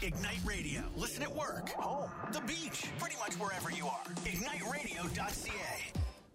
Ignite Radio. Listen at work, home, the beach, pretty much wherever you are. IgniteRadio.ca.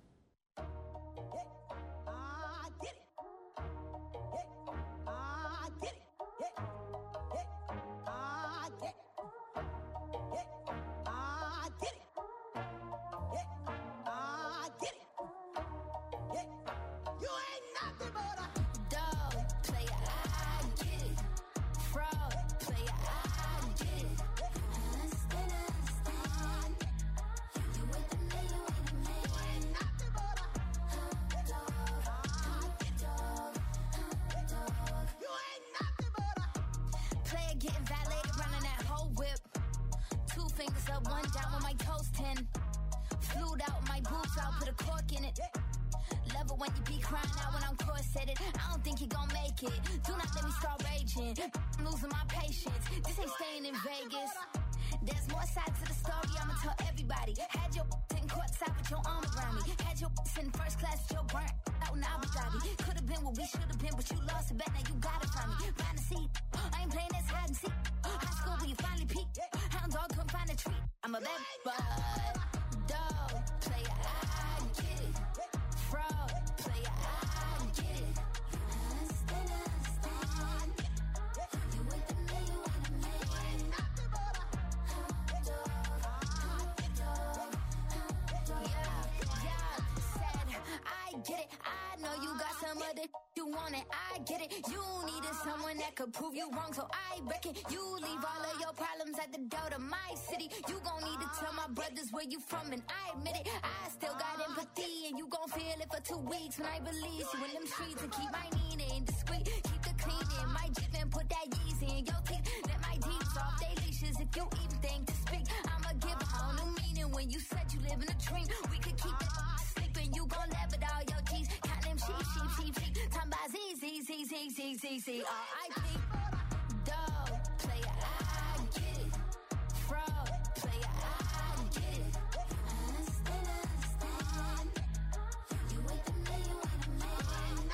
Prove you wrong, so I reckon you leave all of your problems at the door to my city. You gon' need to tell my brothers where you from, and I admit it. I still got empathy, and you gon' feel it for 2 weeks when I release you in them streets and keep my Nina discreet. Keep the clean in my Jeep and put that Yeezy in your teeth. Let my deeds off they leashes if you even think to speak. I'ma give a whole new meaning when you said you live in a dream. We could keep it sleeping, you gon' laugh at all your G's. Count them sheep. Time by Z. R.I.P. Dog, player, I get it. Fraud, player, I get it. Understand. You wait a minute, you wait a minute.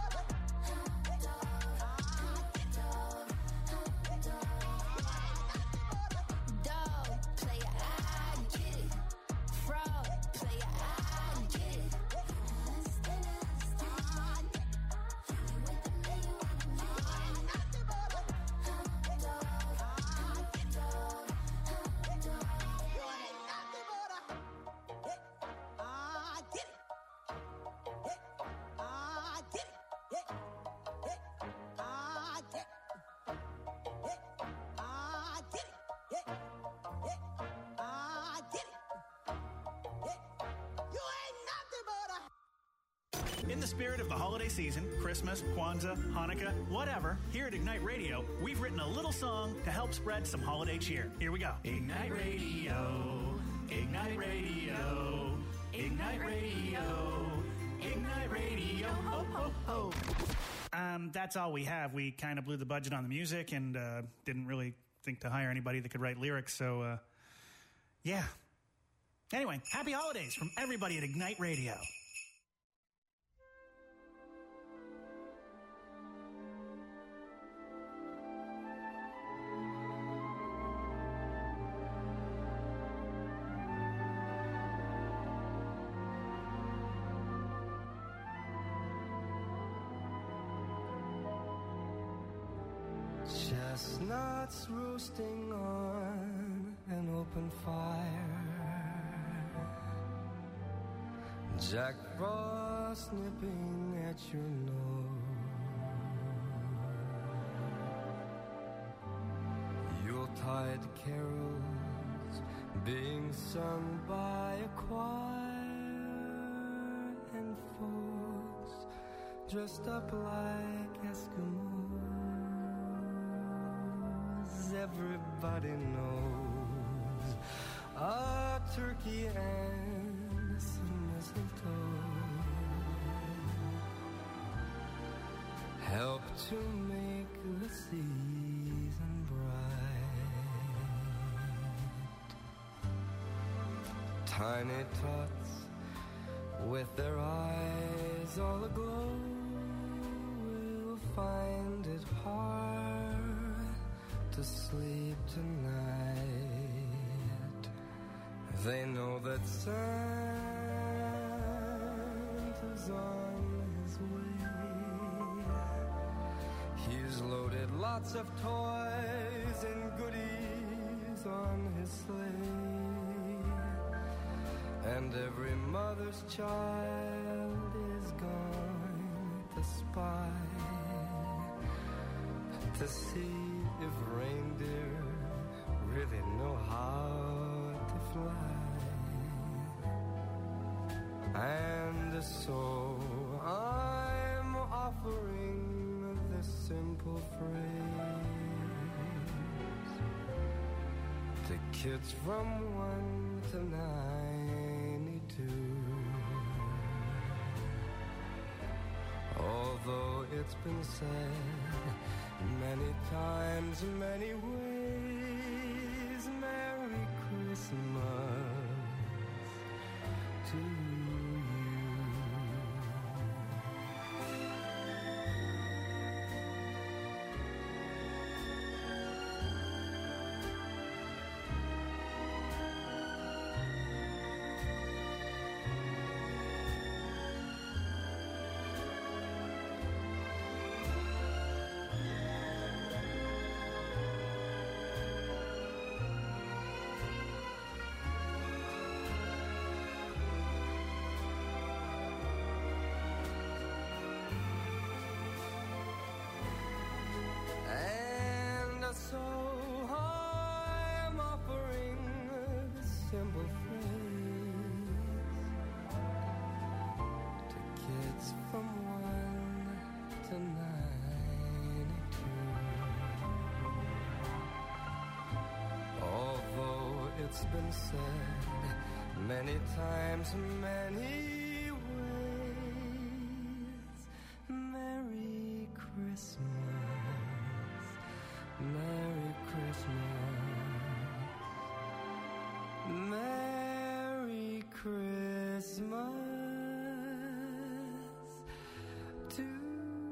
Dog, player, I get it. Fraud, player, I get it. In the spirit of the holiday season, Christmas, Kwanzaa, Hanukkah, whatever, here at Ignite Radio, we've written a little song to help spread some holiday cheer. Here we go. Ignite Radio, Ignite Radio, Ignite Radio, Ignite Radio, ho, ho, ho. That's all we have. We kind of blew the budget on the music and didn't really think to hire anybody that could write lyrics, so, yeah. Anyway, happy holidays from everybody at Ignite Radio. Chestnuts roasting on an open fire, Jack Frost nipping at your nose, Yuletide carols being sung by a choir, and folks dressed up like Eskimos. Everybody knows a turkey and some mistletoe help to make the season bright. Tiny tots with their eyes all aglow will find it hard to to sleep tonight. They know that Santa's on his way. He's loaded lots of toys and goodies on his sleigh. And every mother's child is going to spy to see if reindeer really know how to fly. And so I'm offering this simple phrase to kids from 1 to 92. Although it's been said many times, many ways, Merry Christmas to you. So I'm offering this simple phrase to kids from 1 to 92. Although it's been said many times, many ways, Merry Christmas, Merry Christmas, Merry Christmas to you.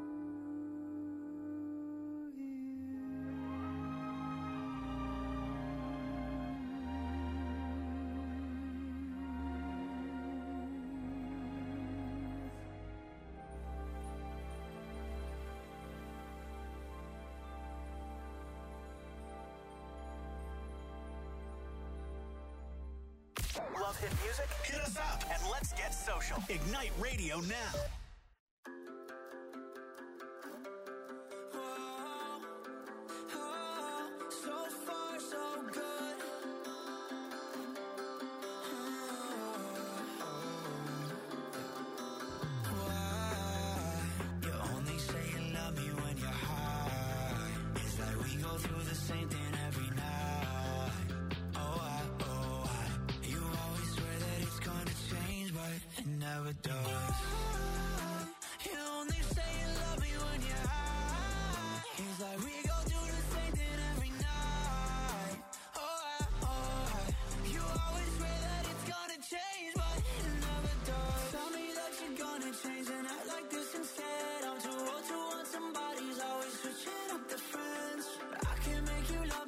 Love hit music? Hit us up and let's get social. Ignite Radio now. You love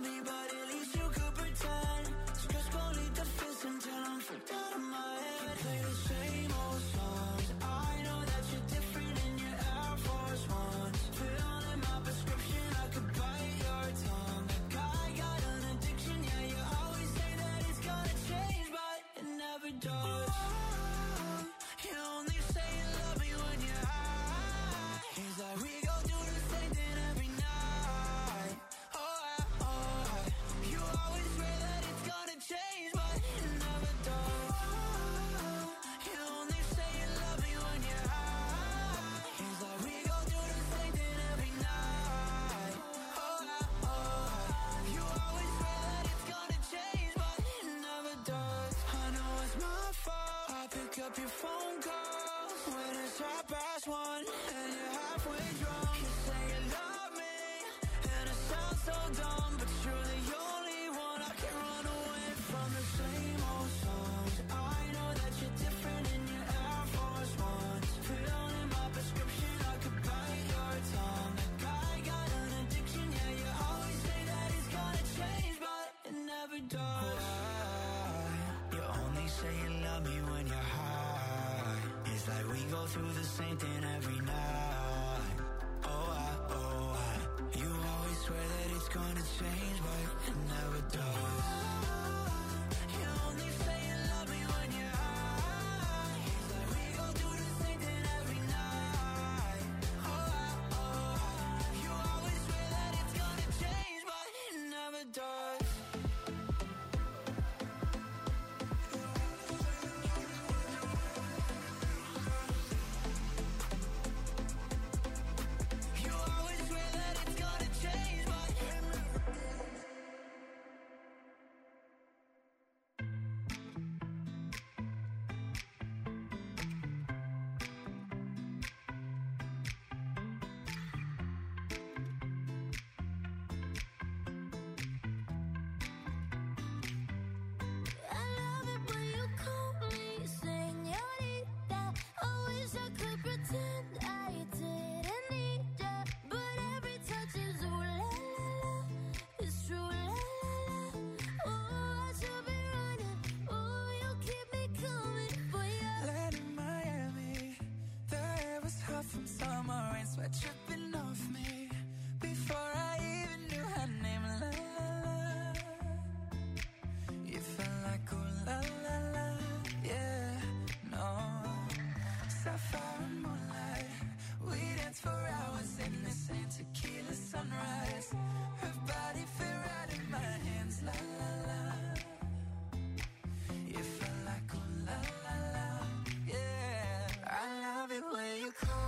go through the same thing every night. You always swear that it's gonna change, but it never does. You only say you love me when you're high. We go through the same thing every night. You always swear that it's gonna change, but it never does. From summer rain, sweat dripping off me before I even knew her name. La la la, you felt like ooh la la la, yeah, no. Sapphire and moonlight, we danced for hours in the same tequila sunrise. Her body fit right in my hands. La la la, you felt like ooh la la la, yeah. I love it when you call.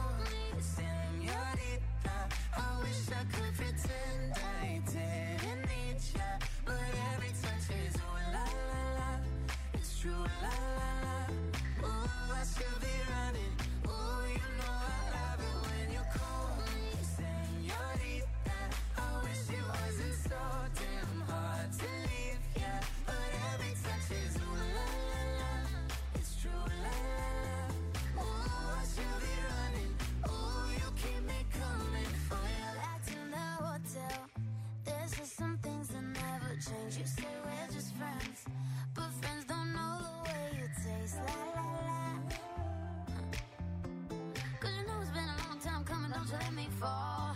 I wish I could pretend I didn't need ya, but every touch is ooh la la la, it's true la la la. Ooh, I should be running. Ooh, you know I love it when you call me señorita. I wish it wasn't so damn hard to leave ya, but every touch is ooh la la la, it's true la la la. Ooh, I should be running. Ooh, you keep me coming. There's just some things that never change. You say we're just friends, but friends don't know the way you taste. La la la. Cause you know it's been a long time coming, don't you let me fall.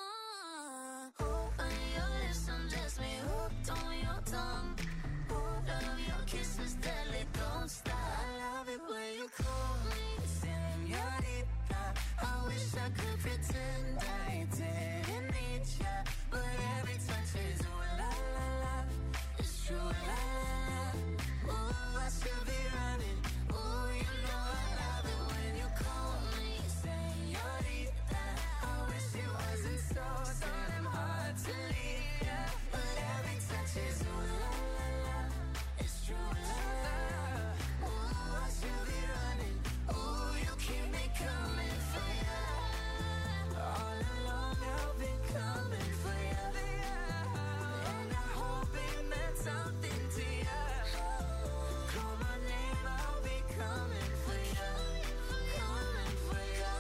On your lips, undress me, hooked on your tongue. Love your kisses, deadly, don't stop. I love it when you call me señorita. I wish I could pretend I didn't need ya, but every touch is ooh la la la, it's true la la la. Ooh, I should be running. Ooh, you know I love it when you call me señorita. I wish it wasn't so damn hard to leave ya, but every touch is ooh la la la, it's true la la la. Ooh, I should be running. Ooh, you keep me coming for ya. All along I've been coming for ya, and I hope it meant something to ya. Call my name, I'll be coming for ya, coming for ya,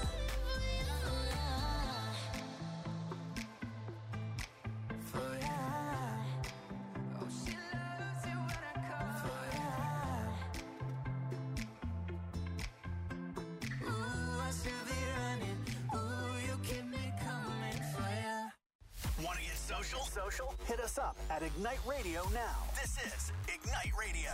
for ya. Oh, she loves it when I call for ya. Ooh, I should be running. Ooh, you keep me coming for ya. Want to get social? Hit us up at Ignite Radio now. This is Ignite Radio.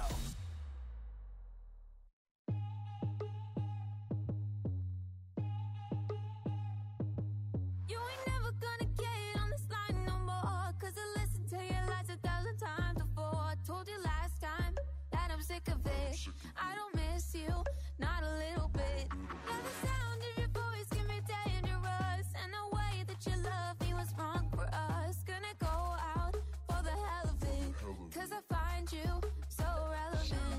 You ain't never gonna get on this line no more, cause I listened to your lies 1,000 times before. I told you last time that I'm sick of it. I don't miss you, not a little bit. Yeah, the sound of your voice can be dangerous, and the way that you love me was wrong for us. Gonna go out for the hell of it, cause I find you so relevant.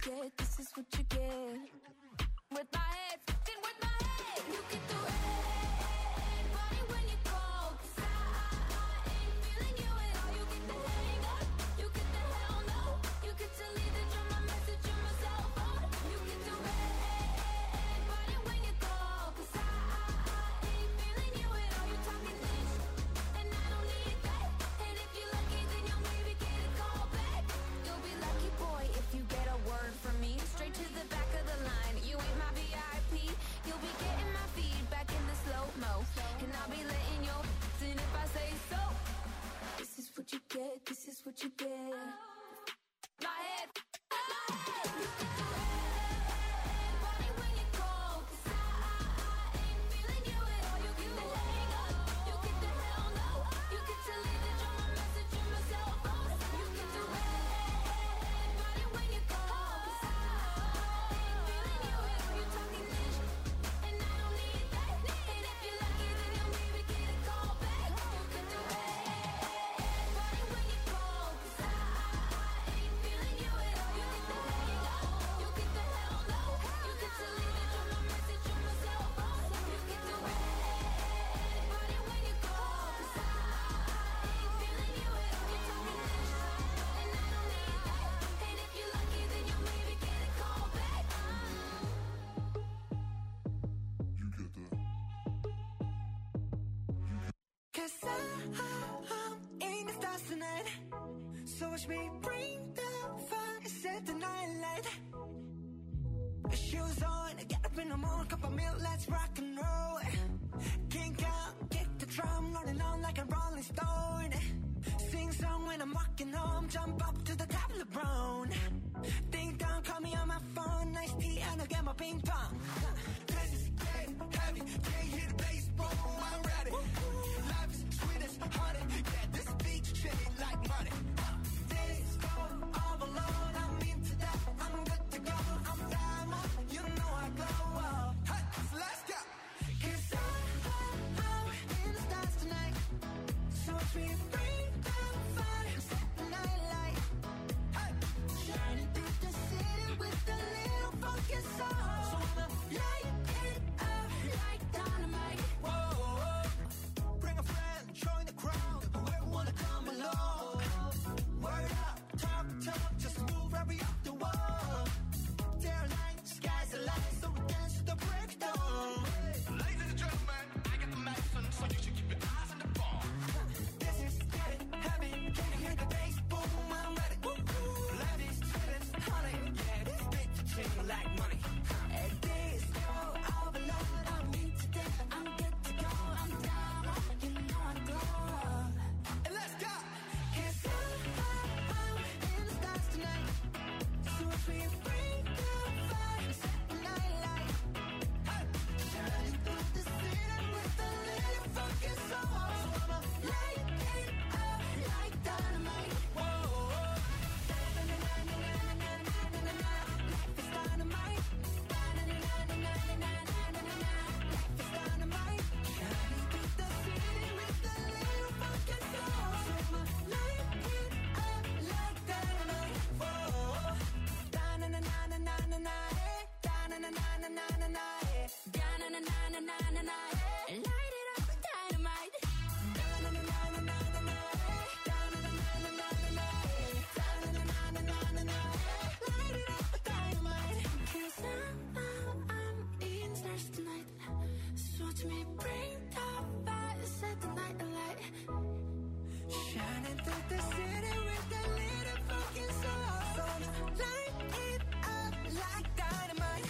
get, this is what you get. With my head, fucking with my head. You get the red body when you call. 'Cause I ain't feeling you at all. You get the hang up, you get the hell no. You get to leave the drum, my message on my cell phone. You get the red body when you call. 'Cause I ain't feeling you at all. You talking this, and I don't need that. And if you're lucky, then you'll maybe get a call back. You'll be lucky, boy, if you get a word from me. Straight to the back of the line. You ain't my VIP. You'll be getting my feedback in the slow-mo. And I'll be letting your in if I say so. This is what you get, this is what you get. My head, my head. You get the red body when you call. 'Cause I ain't feeling you at all. You get the hang up, you get the hell no. You get to leave the drum, my message on my cell phone. You get the red body when you call. 'Cause I ain't feeling you at all. You talking this, and I don't need that. And if you're lucky, then you'll maybe get a call back. You get the red body when you call. 'Cause I ain't feeling you at all. You get the hang up, you get the hell no. You get to leave the drum, my message on my cell phone. You get the red body when you call. 'Cause I ain't feeling you at all. You talking this, and I don't need that. And if you're lucky, then you'll maybe get a call back. Cause I'm in the stars tonight. So watch me bring the fire, set the night light. Shoes on, get up in the morning, cup of milk, let's rock and roll. Kink out, kick the drum, rolling on like a rolling stone. Sing song when I'm walking home, jump up to the top of the brown. Ding dong, call me on my phone, nice tea and I'll get my ping pong. This is getting heavy, can't hear the bass, boom, I'm ready. Life is sweet as honey, yeah, this beach chain like money. This go all alone, I'm into that, I'm good to go, I'm down, you know I glow up. Hey, so let's go. 'Cause I'm in the stars tonight, so watch me bring the fire, set the night light. Hey, shining through the city with a little funky soul. So I'ma light it up like dynamite. Whoa, bring a friend, join the crowd, whoever wanna come along. Word up, talk, just move right up the wall. There are lights, skies are light, so we dance to the breakdown. Ladies and gentlemen, I got the medicine, so you should keep your eyes on the ball. This is getting heavy, can you hear the bass? Boom, I'm ready. Life is sweet as honey, yeah, this beat to chain like money. And this go all alone, I'm into that, I'm good to go, I'm down, you know I glow. And let's go. 'Cause I'm in the stars tonight, so if we bring the fire, set the night light. Hey, shining through the city with a little funky soul. So I'ma light it up like dynamite. Whoa, life is dynamite. Life is dynamite. Shining through the city with a little funky soul. So I'ma light it up like dynamite. Whoa, da-na-na-na-na-na-na, da-na-na-na-na-na-na, da-na-na-na-na-na-na, light it up with dynamite. Da-na-na-na-na-na-na, da-na-na-na-na-na-na, da-na-na-na-na-na-na, light it up with dynamite. 'Cause I'm in the stars tonight, so watch me bring the fire, set the night alight. Shining through the city with a little fucking soul. So light it up like dynamite.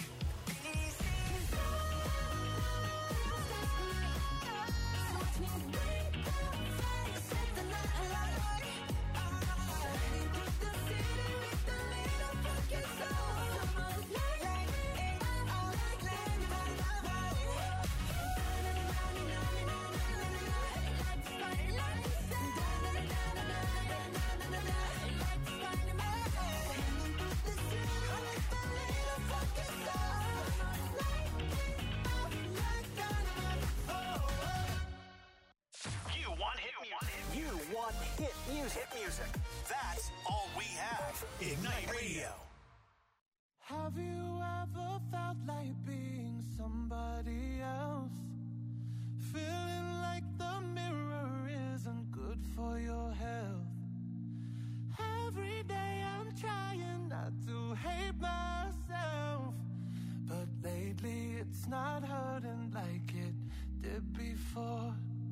So watch me bring the fire, set the night alight. Shining through the city with a little fucking soul. So light it up like dynamite. Hit music. That's all we have. Ignite Radio. Have you ever felt like being somebody else? Feeling like the mirror isn't good for your health. Every day I'm trying not to hate myself, but lately it's not hurting like it did before.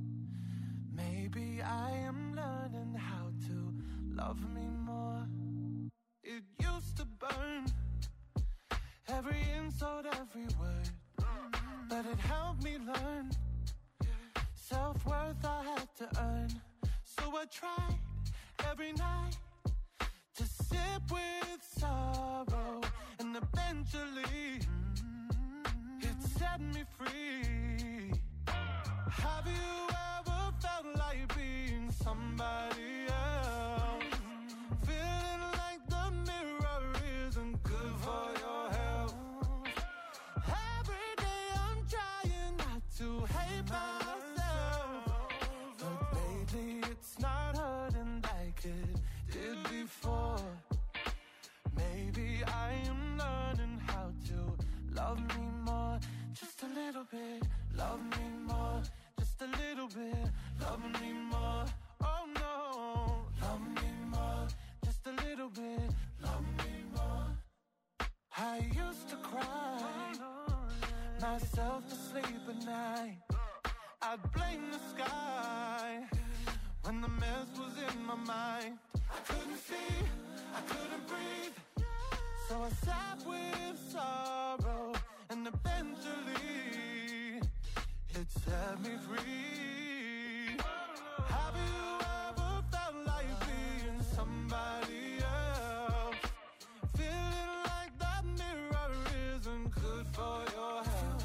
Maybe I am learning how to love me more. It used to burn, every insult, every word, but it helped me learn. Self-worth I had to earn, so I tried every night to sit with sorrow, and eventually it set me free. Have you ever felt like being somebody else? Feeling like the mirror isn't good for your health. Every day I'm trying not to hate myself, but lately it's not hurting like it did before. Maybe I am learning how to love me more. Just a little bit, love me more. Just a little bit, love me more. Oh no, love me more. Just a little bit, love me more. I used to cry myself to sleep at night. I'd blame the sky when the mess was in my mind. I couldn't see, I couldn't breathe, so I sat with sorrow, and eventually it set me free. Have you ever felt like being somebody else? Feeling like that mirror isn't good for your health.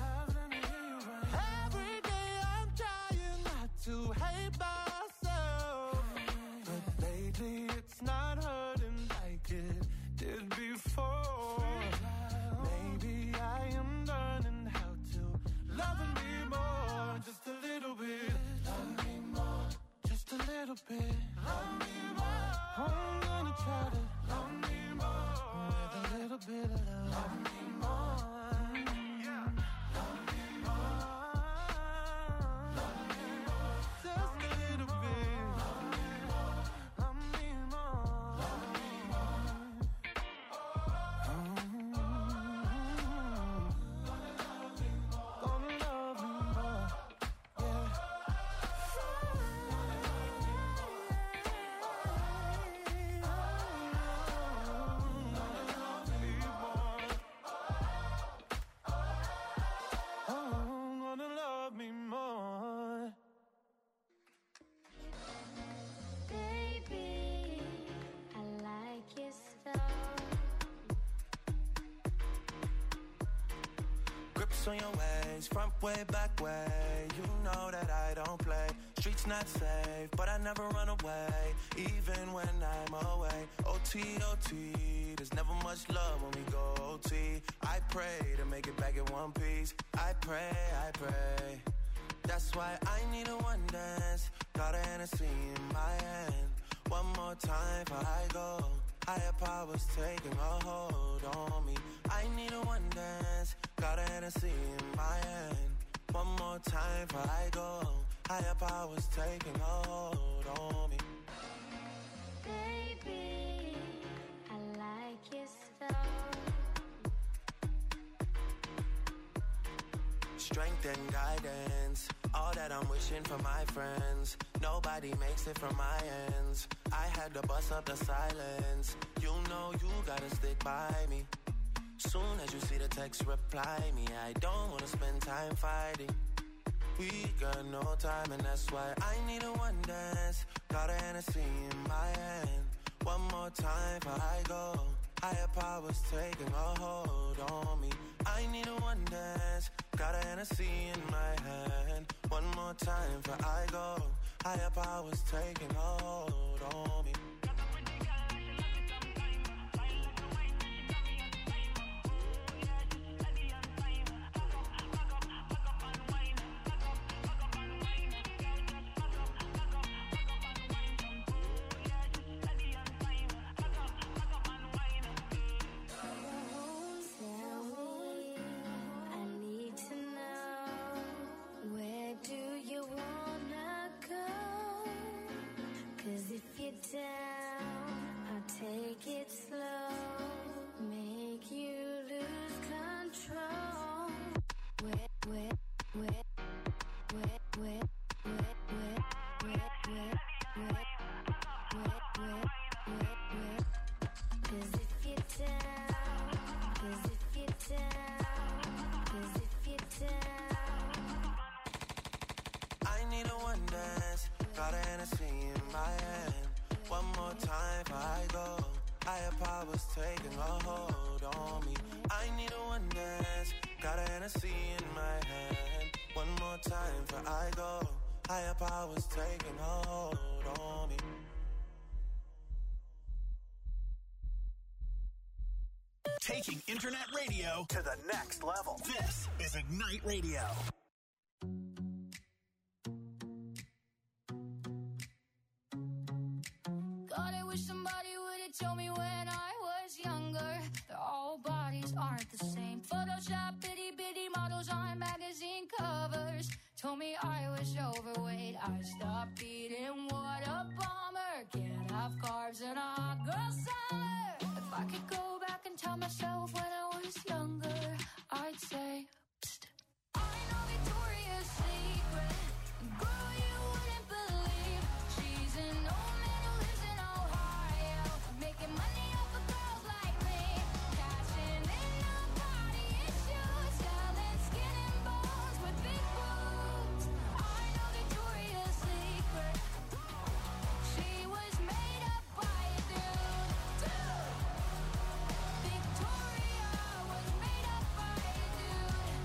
Every day I'm trying not to hate myself, but lately it's not hurting like it did before. Maybe I am learning how to love me more. Just a little bit, love me more. Just a little bit, love me more. I'm gonna try to love me more with a little bit of love. Love me more. Yeah. Love me more. Love me more. Just a little bit. Love me more. Love me more. Love me more. Gonna love me more. Yeah. Gonna love me more. Baby, I like your Grips on your ways, front way, back way. You know that I don't play. Streets not safe, but I never run away, even when I'm away. OT, OT, there's never much love when we go OT. I pray to make it back in one piece. I pray, I pray. That's why I need a one dance. Got a Hennessy in my hand. One more time before I go. Higher powers taking a hold on me. I need a one dance. Got a Hennessy in my hand. One more time before I go. Higher powers taking a hold on me. baby. I like your stuff. Strength and guidance, all that I'm wishing for my friends. Nobody makes it from my ends. I had to bust up the silence. You know you gotta stick by me. Soon as you see the text, reply me. I don't wanna spend time fighting. We got no time, and that's why I need a one dance. Got a Hennessy in my hand. One more time before I go. Higher powers taking a hold on me. I need a one dance. Got a Hennessy in my hand. One more time before I go. Higher powers taking a hold on me. slow, make you lose control. Wet, wet, wet, wet, wet, wet, wet, wet, wet, wet, wet, wet, wet, wet. 'Cause if you're down, 'cause if you're down, 'cause if you're down. I need a one dance, got an Hennessy in my hand. One more time before I go. Higher powers taking a hold on me. I need a one dance, got a Hennessy in my hand. One more time before I go. Higher powers taking a hold on me. Taking internet radio to the next level. This is Ignite Radio. God, I wish somebody would have told me when I was younger that all bodies aren't the same. Photoshop itty bitty models on magazine covers told me I was overweight. I stopped eating, what a bummer. Can't have carbs in a hot girl summer. If I could go back and tell myself when I was younger, I'd say, psst, I know Victoria's Secret. Girl, you wouldn't believe she's an old man who lives in Ohio, making money off of girls like me, cashing in on body issues, selling skin and bones with big boobs. I know Victoria's Secret. She was made up by a dude. Victoria was made up by a dude.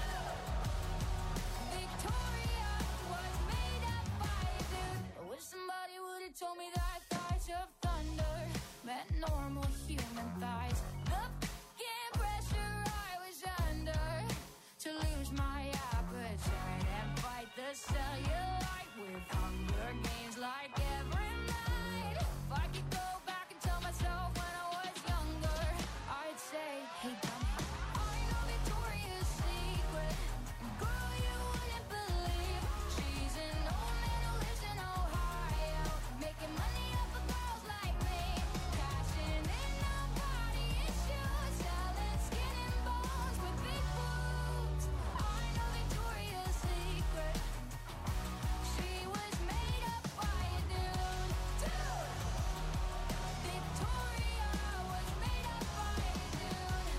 Victoria was made up by a dude. I wish somebody would have told me that thighs of thunder meant normal human thighs. The f***ing pressure I was under to lose my appetite and fight the cellulite with Hunger Games like every night. If I could go back and tell myself when I was younger, I'd say, hey dummy, I know Victoria's Secret. Girl, you wouldn't believe she's an old man who lives in Ohio, making money off of girls like me, cashing in on body issues, selling skin and bones with big boobs. I know Victoria's Secret. She was made up by a dude. Victoria was made up by a dude.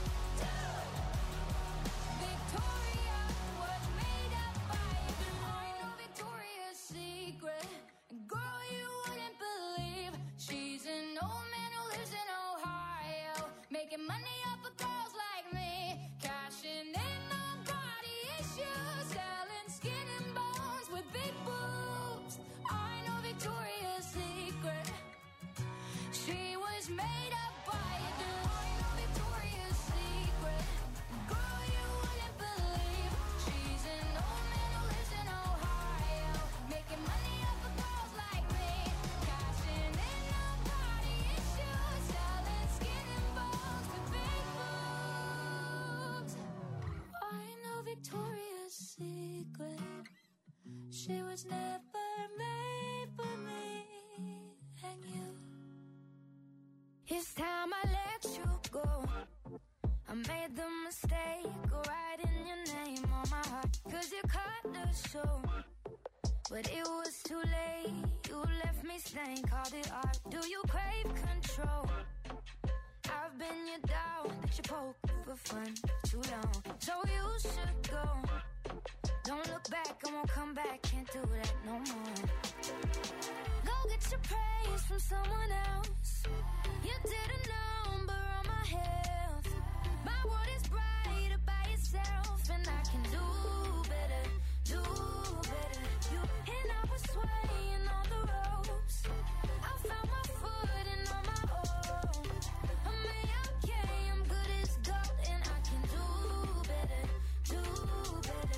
Victoria was made up by a dude. I know Victoria's Secret. Girl, you wouldn't believe she's an old man who lives in Ohio, making money off of girls like me, cashing in on body issues, selling skin and bones with big boobs. I know Victoria's Secret. She was made up by a dude. I know Victoria's Secret. Girl, you wouldn't believe she's an old man who lives in Ohio, making money off of girls like me, cashing in on body issues, selling skin and bones with big boobs. I know Victoria's Secret. She was never made for me and you. It's time I let you go. I made the mistake of writing your name on my heart, 'cause you cut the show. But it was too late, you left me stained, called it art. Do you crave control? I've been your dog that you poke for fun too long, so you should go. Don't look back, I won't come back, can't do that no more. Go get your praise from someone else. You did a number on my health. My world is brighter by itself, and I can do better, do better. You and I was swaying on the ropes. I found my footing on my own. I'm okay, I'm good as gold, and I can do better, do better.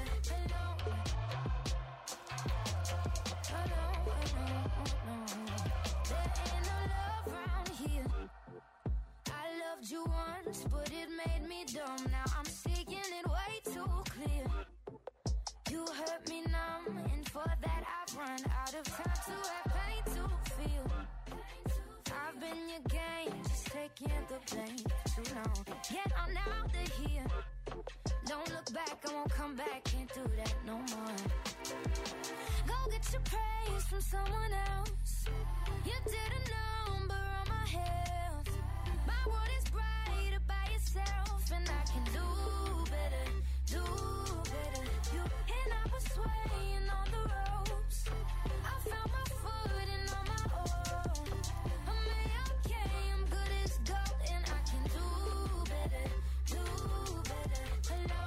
Hello, there ain't no love around here. I loved you once, but it made me dumb. Now I'm seeing it way too clear. You hurt me numb, and for that I've run out of time to have pain to feel. I've in your game, just taking the blame for too long. Get on out of here. Don't look back, I won't come back, can't do that no more. Go get your praise from someone else. You did a number on my health. My world is brighter by yourself, and I can do better, do better. You and I was swaying on the ropes. I found my footing on my own. I'm okay, I'm good as gold, and I can do better, do better. Hello.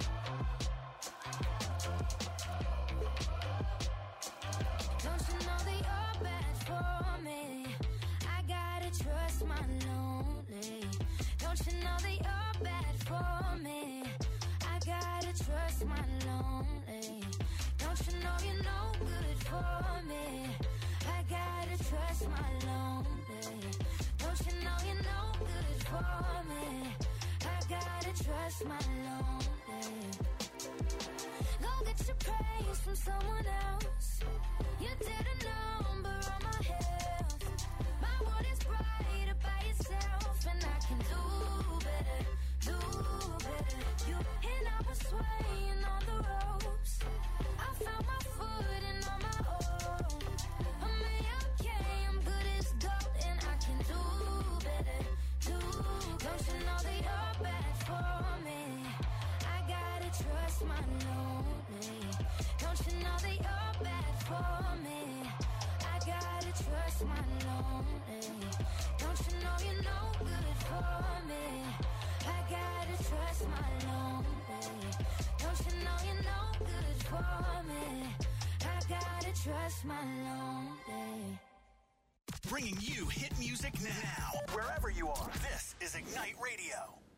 Don't you know that you're bad for me? I gotta trust my lonely. Don't you know that you're bad for me? I gotta trust my lonely. Don't you know you're no good for me? I gotta trust my lonely. Don't you know you're no good for me? I gotta trust my lonely. Go get your praise from someone else. You did a number on my health. My world is brighter by yourself, and I can do better, do better. You and I was swaying on the ropes. I found my footing on my own. I'm okay, I'm good as gold, and I can do better, do better. Don't you know that you're bad for me? I gotta trust my lonely. Don't you know that you're bad for me? I gotta trust my lonely. Don't you know you're no good for me? I gotta trust my lonely. Don't you know you're no good for me? I gotta trust my lonely. Bringing you hit music now, wherever you are. This is Ignite Radio.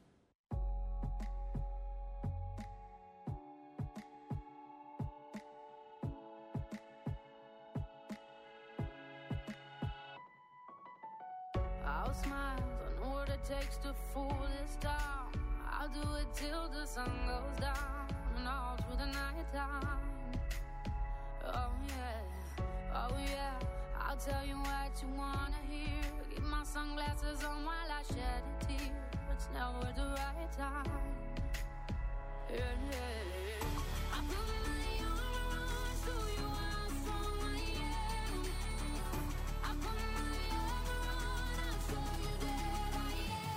I'll smile, I know what it takes to fool this town. I'll do it till the sun goes down and all through the night time. Oh yeah, oh yeah, I'll tell you what you wanna hear. Keep my sunglasses on while I shed a tear. It's never the right time. Yeah, yeah. I put my armor on, show you how strong I am. I put my armor on, I'll show you that I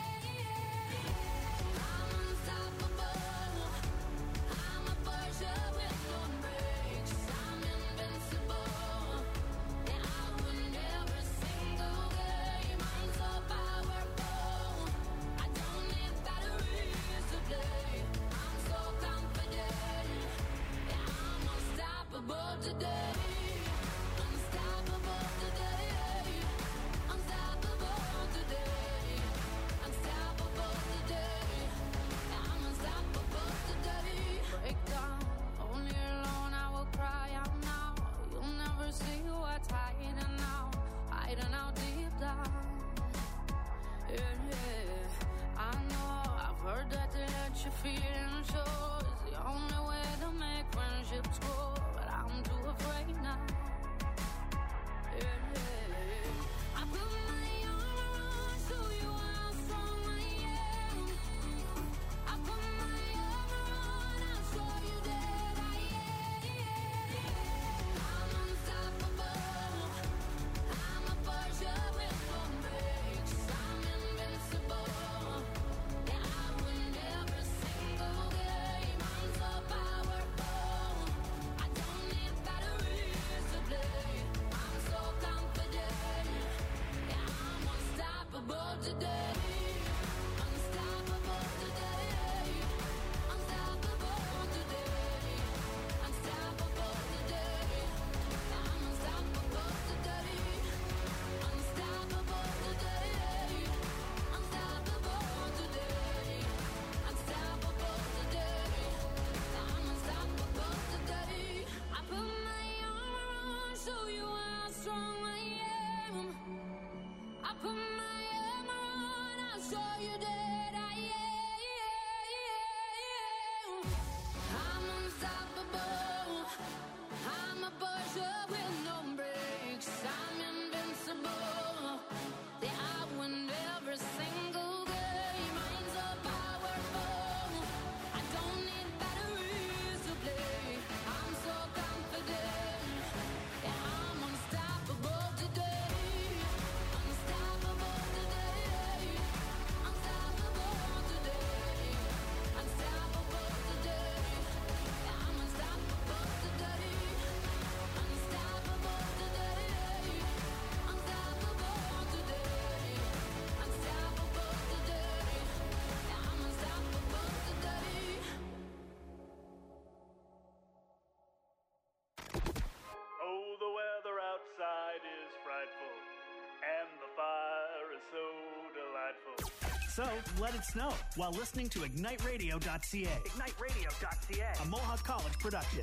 am. I'm unstoppable. I'm a Porsche with no brakes. I'm invincible. And I win every single game. I'm so powerful. I don't need batteries to play. I'm so confident. Yeah, I'm unstoppable today. Unstoppable today. Unstoppable today. Unstoppable today. Yeah, I'm unstoppable today. Break down, only alone I will cry out now. You'll never see what's hiding out deep down. Yeah, yeah. I know, I've heard that to let you feel and show is the only way to make friendships grow. But I'm too afraid now. Yeah, yeah. I put my armor on, show you how strong I am. I put my armor on, I'll show you that I am. I'm unstoppable. I'm a Porsche with no brakes. I'm invincible. Yeah, I win every single So let it snow while listening to IgniteRadio.ca. IgniteRadio.ca. A Mohawk College production.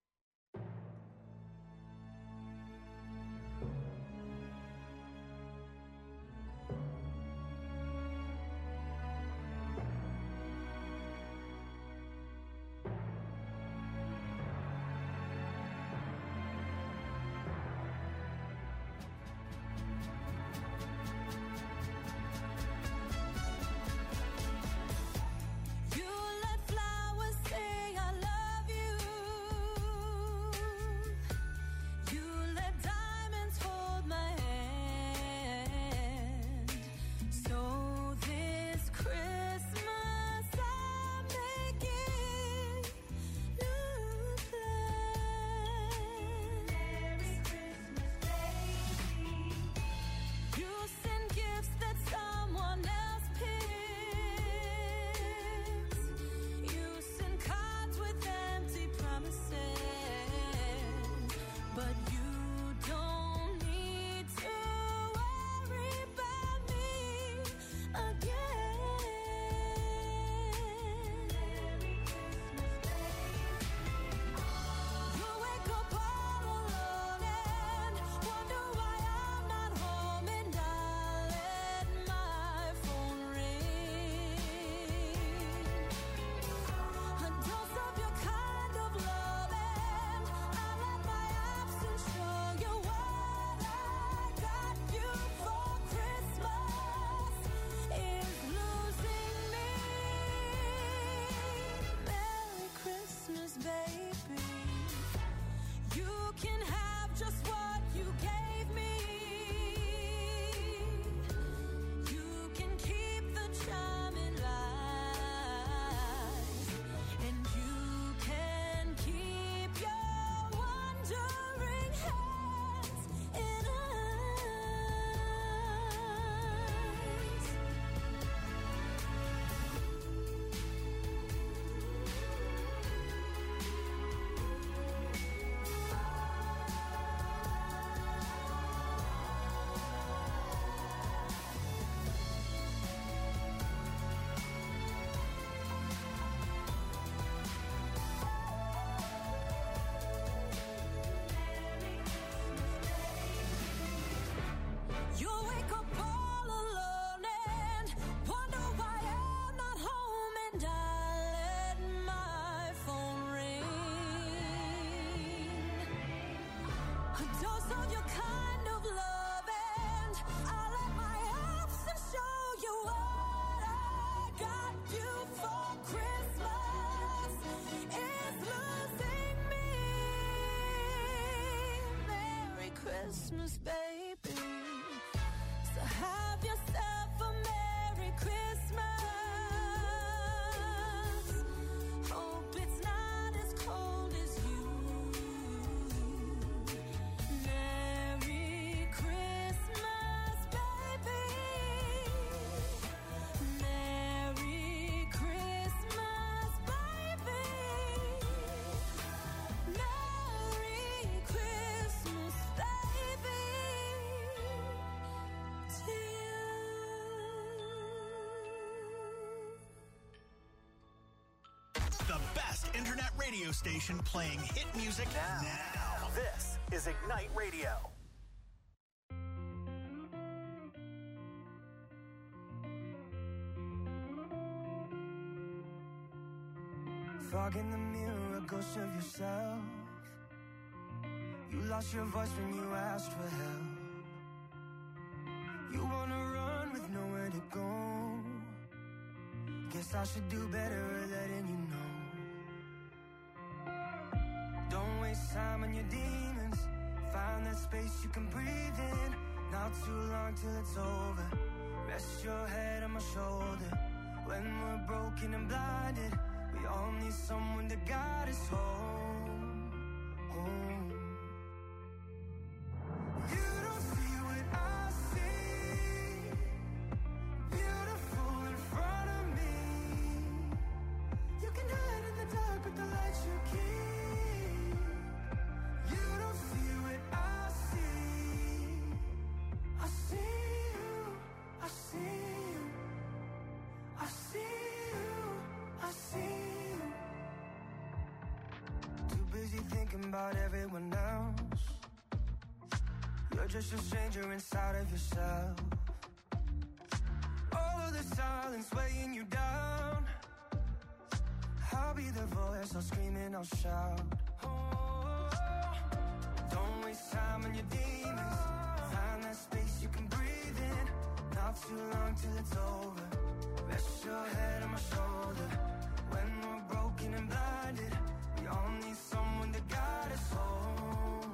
Christmas, baby. So have yourself a Merry Christmas. Hope it's not as cold as you. Merry Christmas, baby. Merry Christmas, baby. Merry Christmas, baby, to The best internet radio station playing hit music now. This is Ignite Radio. Fog in the mirror, a ghost of yourself. You lost your voice when you asked for help. You wanna run with nowhere to go. Guess I should do better at letting you know. Don't waste time on your demons. Find that space you can breathe in. Not too long till it's over. Rest your head on my shoulder. When we're broken and blinded, we all need someone to guide us home, home. You don't see what I see. Beautiful in front of me. You can hide in the dark with the lights you keep. You don't see what I see. I see you, I see you. thinking about everyone else. You're just a stranger inside of yourself. All of the silence weighing you down. I'll be the voice, I'll scream and I'll shout. Oh, don't waste time on your demons. Find that space you can breathe in. Not too long till it's over. Rest your head on my shoulder. When we're broken and blinded, we all need someone to guide us home.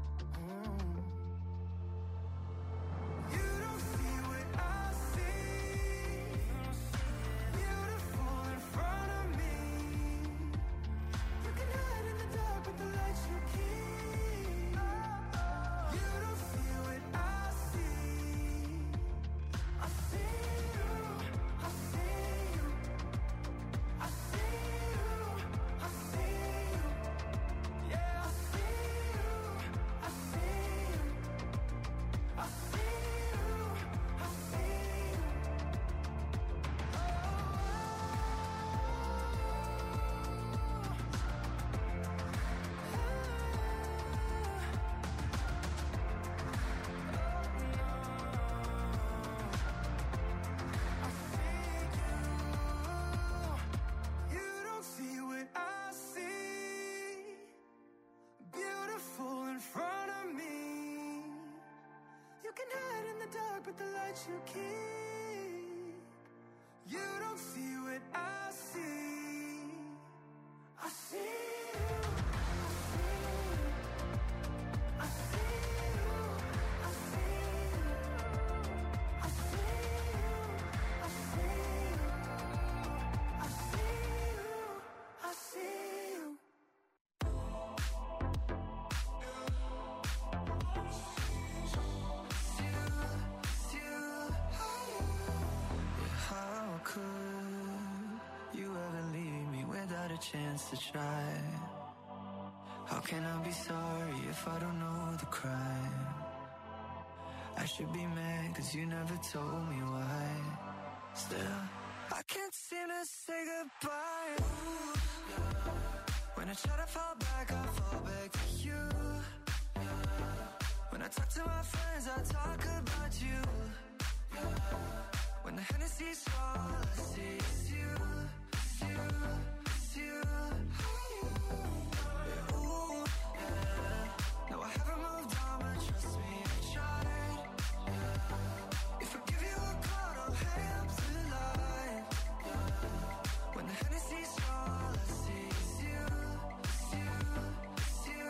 You don't see what I see. Beautiful in front of me. You can hide in the dark with the lights you keep. You don't see what I see. I see you, I see you. I see you, I see you. Yeah, I see you, I see you. I see you, I see you. You don't see what I see. Beautiful in front of me. You can hide in the dark with the lights you keep. You don't see what I see. I see you. I see you. I see you. I see you. I see you. I see you. I see you. How could you ever leave me without a chance to try? How can I be sorry if I don't know the crime? I should be mad cause you never told me why. Still, I can't seem to say goodbye. Ooh, yeah. When I try to fall back, I fall back to you. Yeah. When I talk to my friends, I talk about you. Yeah. When the Hennessy's all I see is you, it's you, it's you. Yeah, ooh, yeah. No, I haven't moved on, but trust me, I tried. Yeah. If I give you a call, don't hang up the line. Yeah. When the Hennessy's all I see is you, it's you, it's you.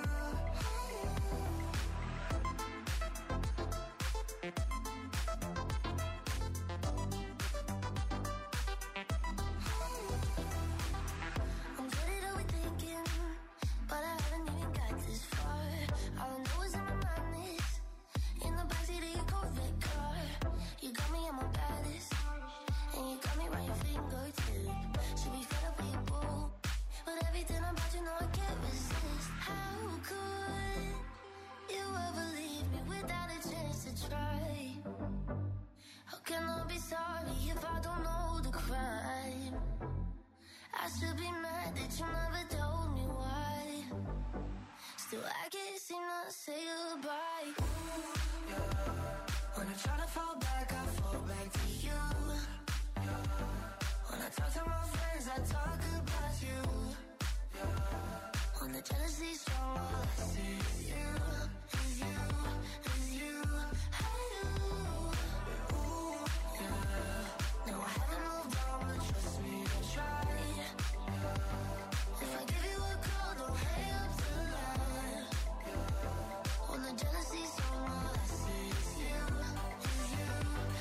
I'm getting overthinking, but I haven't even got this far. All I know is in my mind is in the backseat of your Corvette car. You got me on my baddest, and you got me right your fingertip. Should be fed up with your boo, but everything about you know I can't resist. How could you ever leave me without a chance to try? How can I be sorry if I don't know the crime? I should be mad that you never told me why. Still, I can't seem to say goodbye. Ooh, yeah. When I try to fall back, I fall back to you. Yeah. When I talk to my friends, I talk about you. Yeah. When the jealousy's strong, all I see is you, is you, is you. Hey, you. Ooh, yeah. No, I haven't moved on, but trust me, I tried. Yeah. If I give you a call, don't hang up the line. Yeah. When the jealousy's strong, all I see is you, is you.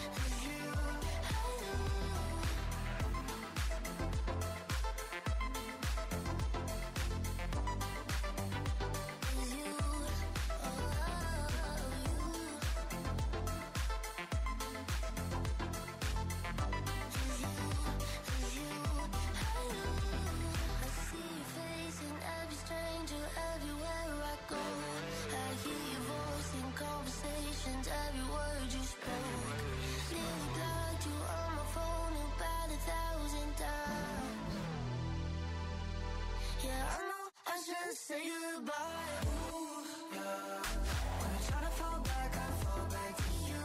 say goodbye. Ooh, yeah. When I try to fall back, I fall back to you.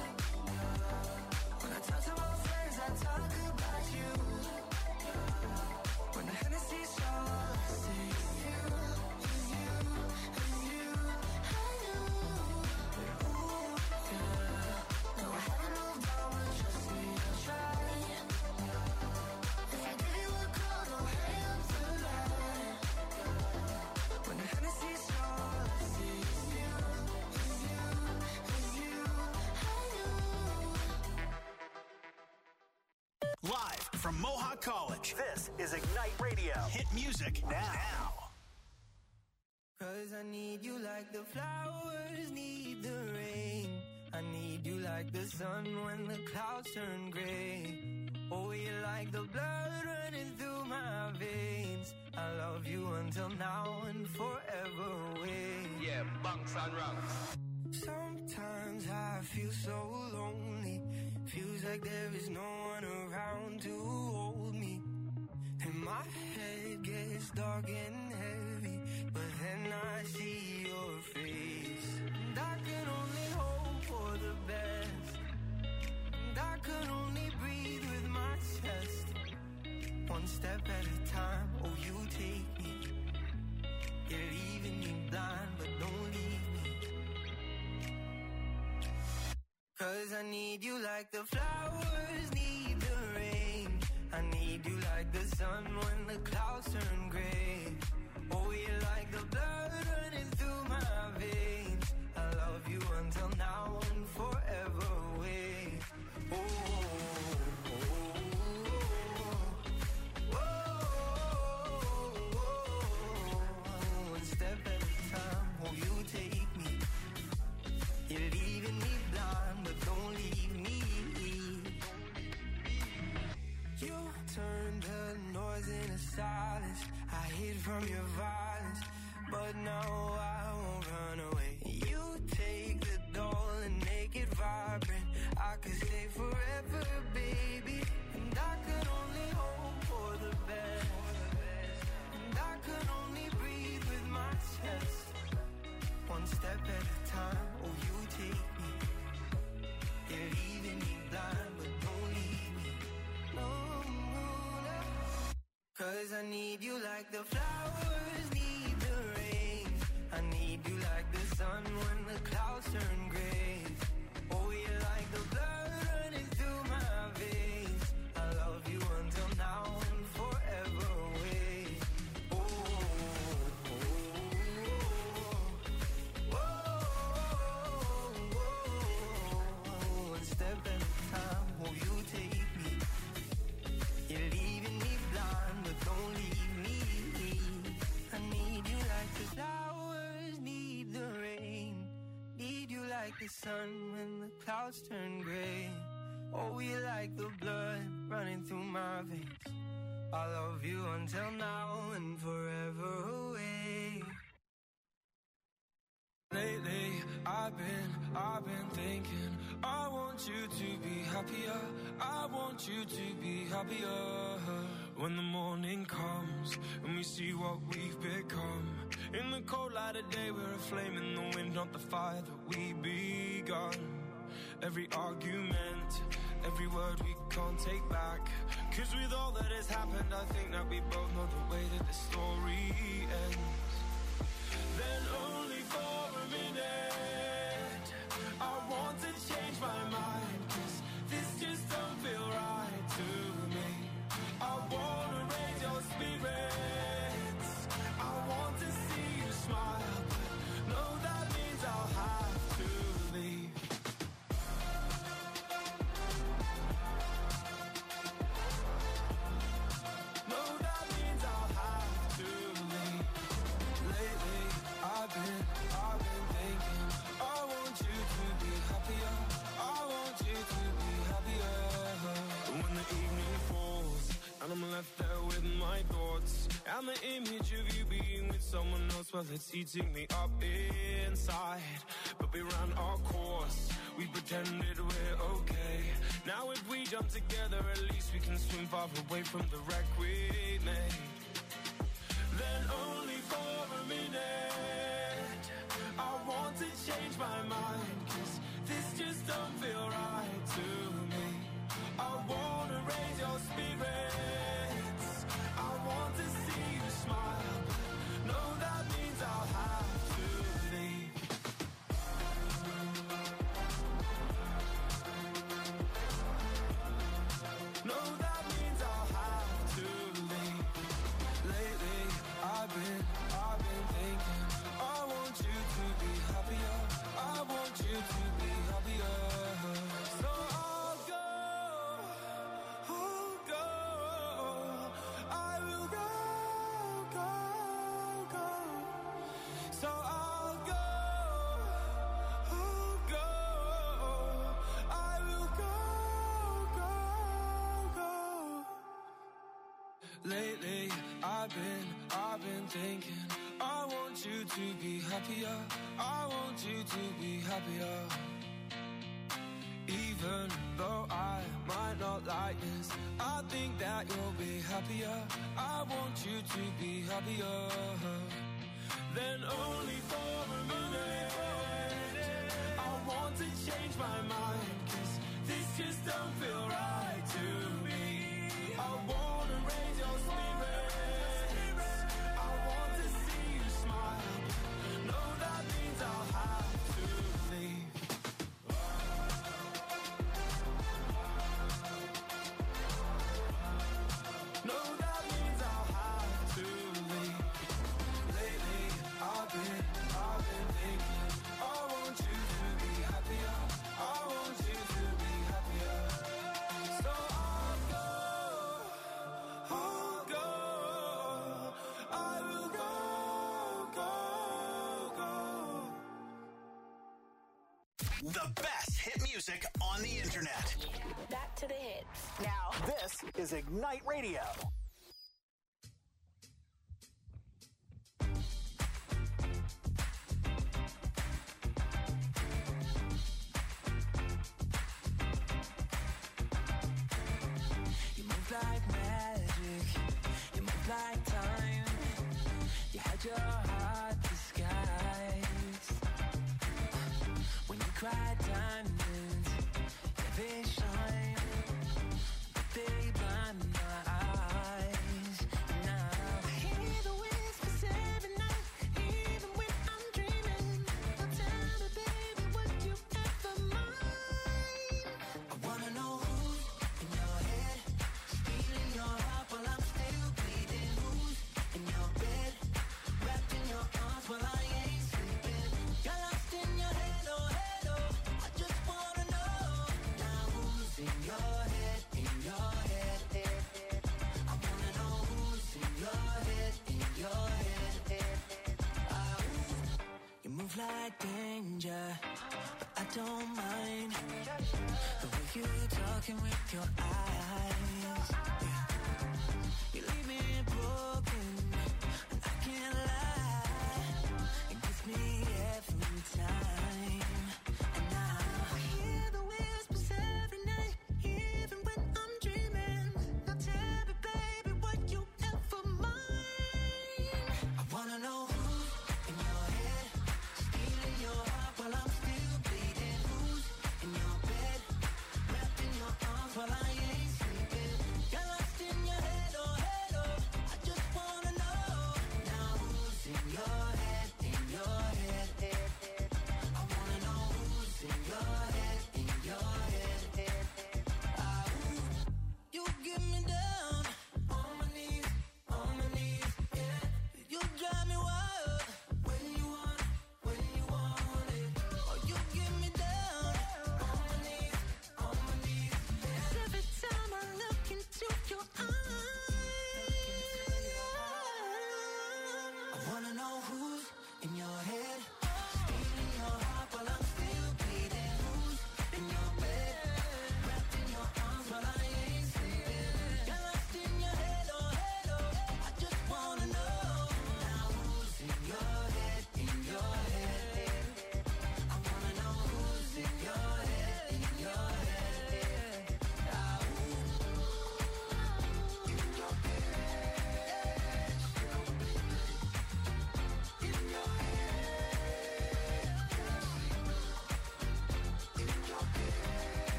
When I talk to my friends, I talk about you. When the Hennessy's all I see is you, is you, is you. I knew, ooh, yeah. No, I haven't moved on, but trust me, I tried. If I give you a call, don't hang up the line. When the Hennessy's all I see is you, is you, is you. I knew. Live from Mohawk College, this is Ignite Radio. Hit music now. Cause I need you like the flowers need the rain. I need you like the sun when the clouds turn gray. Oh, you're like the blood running through my veins. I love you until now and forever away. Yeah, bunks and rungs. Sometimes I feel so lonely. Feels like there is no one around to hold me. And my head gets dark and heavy, but then I see your face. And I can only hope for the best. And I can only breathe with my chest. One step at a time, oh you take me. You're leaving me blind, but don't leave me. Cause I need you like the flowers need the rain. I need you like the sun when the clouds turn gray. Oh, you're like the blood running through my veins. I love you until now and forever away. Oh, oh, oh, oh, oh. One step at a time, oh, you take me. You're leaving me blind, but don't leave me. You turned the noise into silence. I hid from your violence, but now I won't run away. You take the doll and make it vibrant. I could stay forever, baby. And I could only hope for the best. And I could only breathe with my chest. One step at a time, oh you take me. You're leaving me blind, but don't leave me. No, no, no. Cause I need you like the flowers need the rain. I need you like the sun when the clouds turn gray. Oh, you're like the blood running through my veins. I love you until now and forever away. Oh, oh, oh, oh, oh. One step at a time, oh, you take me. You're leaving me blind, but don't leave me. I need you like the flowers need the rain. Need you like the sun when the clouds turn gray. Oh, you like the blood running through my veins. I love you until now and forever away. Lately, I've been thinking, I want you to be happier. I want you to be happier. When the morning comes and we see what we've become. In the cold light of day, we're a flame in the wind, not the fire that we begun. Every argument, every word we can't take back. Cause with all that has happened, I think that we both know the way that the story ends. Then only for a minute, I want to change my mind. Cause this just don't feel right to me. I wanna raise your spirits. I want to see you smile. But no, that means I'll have to leave. No, that means I'll have to leave. Lately, I've been thinking, I want you to be happier. I want you to be happier. When the evening falls and I'm left there with my thoughts and the image of you being with someone else, well, it's eating me up inside. But we ran our course, we pretended we're okay. Now if we jump together, at least we can swim far away from the wreck we made. then only for a minute. I want to change my mind, 'cause this just don't feel right to me. I wanna raise your spirits, I want to see you smile. No, that means I'll have to leave. No, that means I'll have to leave. Lately, I've been thinking, I want you to be happier, I want you to be happier. So I'll go, I will go. So I'll go, I will go. Lately, I've been thinking, I want you to be happier, I want you to be happier. Even though I might not like this, I think that you'll be happier, I want you to be happier. Then only for a minute, I want to change my mind, 'cause this just don't feel right to me. I wanna raise your spirits, I want to see you smile. No, that means I'll have to leave. No, that means I'll have to leave. Lately, I've been thinking, I want you to be happier, I want you to be happier. So I'll go, I will go. The best hit music on the internet. Back to the hits. Now, this is Ignite Radio. You move like magic, you move like time. You had your heart disguised. When you cry diamonds, yeah, they shine, but they blind my eyes.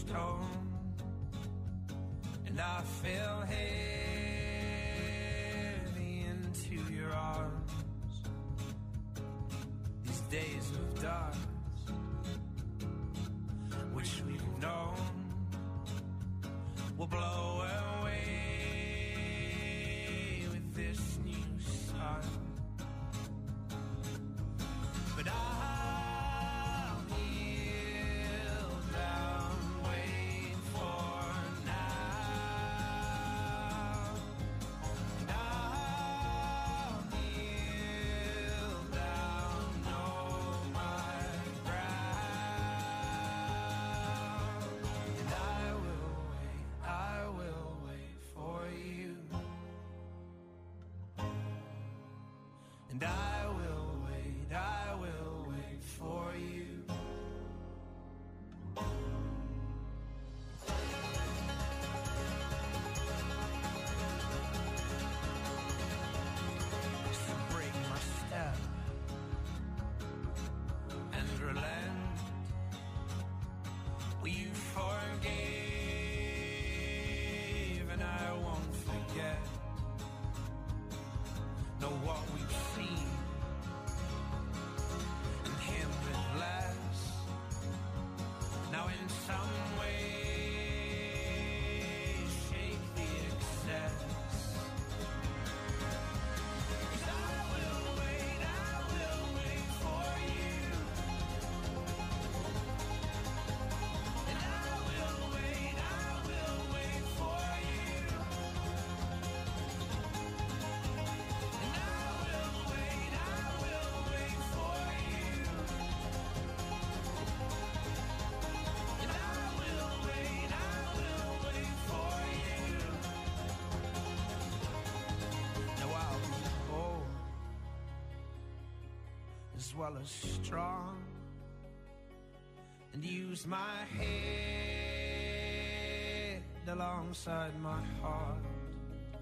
stone, and I fell heavy into your arms. These days of dark, which we've known, will blow away with this new sun. But I'll kneel down, wait for now. And I'll kneel down, know my ground. And I will wait for you. And I will wait for you. So break my step and relent. Will you forgive, and I won't forget. Know what we've seen and him with less. Now in some way shake the excess. 'Cause I will wait for you. And I will wait for you. And I will wait for you. And I will wait for you. Now I'll be bold as well as strong, and use my head alongside my heart.